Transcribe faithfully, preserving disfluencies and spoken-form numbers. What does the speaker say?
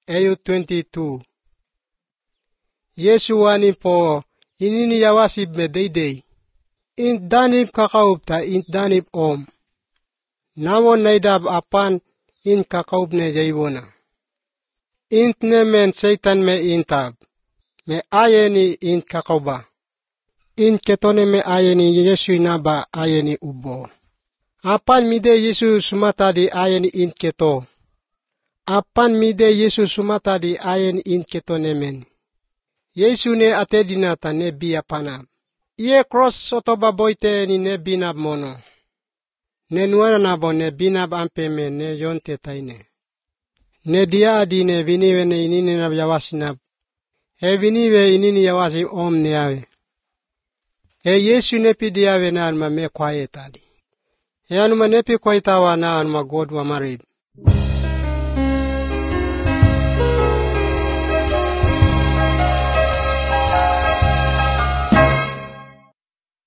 Eyu twenty-two. Yesu wani po inini yawasib me deidei. Int danib kakaubta int danib om. Nawon naidab apan int kakaub ne jaibona. Int ne men Satan me intab. Me ayeni int kakauba. Int ketone me ayeni Yesu inaba ayeni ubo. Apan mide Yesu sumata di ayeni int keto. Apan mide Yesu sumata di ayeni int keto nemen. Yesu ne atedinata ne biya panab. Iye cross sotoba boite ni ne binab mono. Ne nuana nabo ne binab ampeme ne yonte taine. Ne dia adi ne viniwe ne inini nab yawasinab. E viniwe inini yawasi om ne ave. E Yesu ne pidiawe na alma me quiet adi. E anuma nepi kwaitawa na anuma God wa marib.